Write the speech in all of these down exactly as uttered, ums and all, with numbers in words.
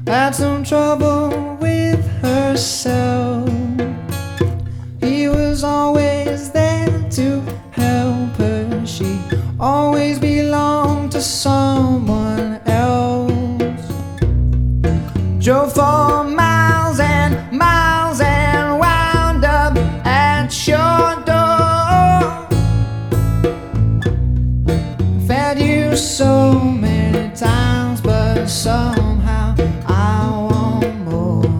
had some trouble with herself. He was always there to help her. She always belonged to someone else. Drove for miles and miles and wound up at your door. Fed you so many times, but somehow I want more.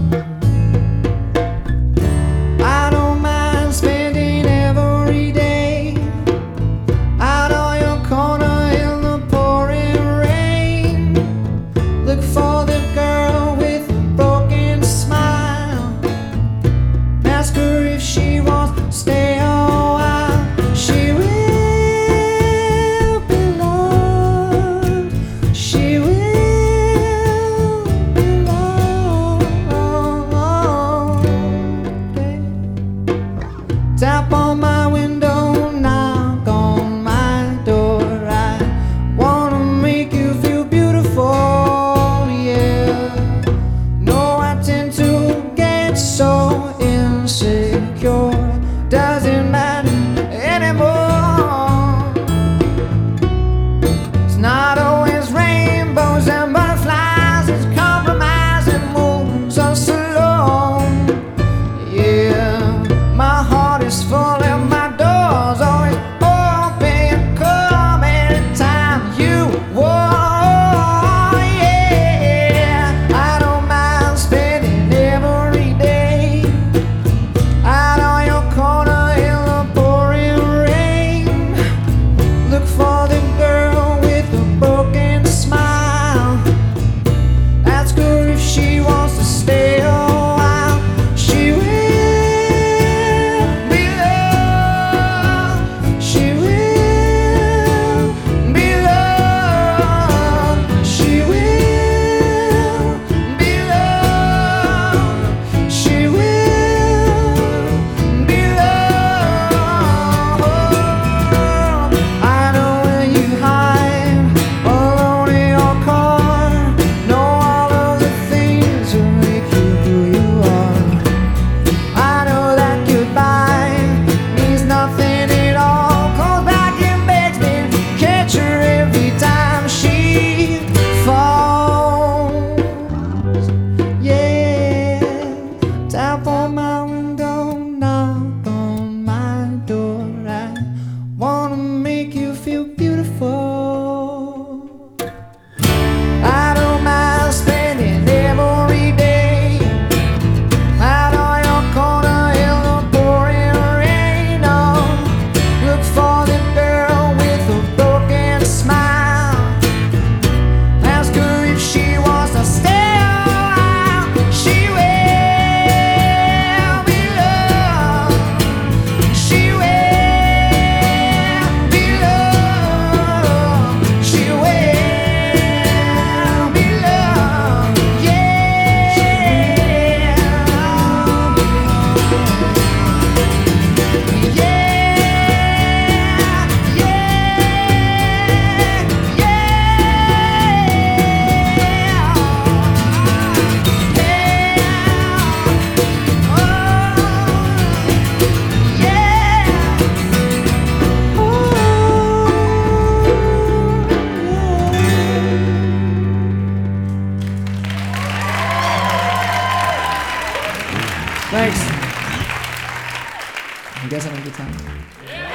I don't mind spending every day out on your corner in the pouring rain. Look for the girl with a broken smile. Ask her if she wants to stay a while. She will be loved. She will be loved. Tap on my window, knock on my door. I wanna make you feel beautiful, yeah. No, I tend to get so insecure. Doesn't matter anymore. It's not always rainbows and butterflies. It's compromise and moves so slow. Yeah, my heart is full and my door's always open. Come anytime you want. Yeah, I don't mind spending every day out on your corner in the pouring rain. Look for the girl with a broken smile. Ask her if she wants to stay a while. She will be loved. She will be loved. She will be loved. She will be loved. I know where you hide alone in your car. Know all of the things that make you who you are. I know that goodbye means nothing at all. Calls back and begs me to catch her every time she falls. Yeah, tap on my window, knock on my door. I wanna make you feel beautiful. I don't mind spending every day out on your corner in the pouring rain. Oh, look for the girl with a broken smile. Ask her if she wants to stay a while. She will be loved. She will be loved. She will be loved. Yeah. Yeah. Thanks. You guys having a good time?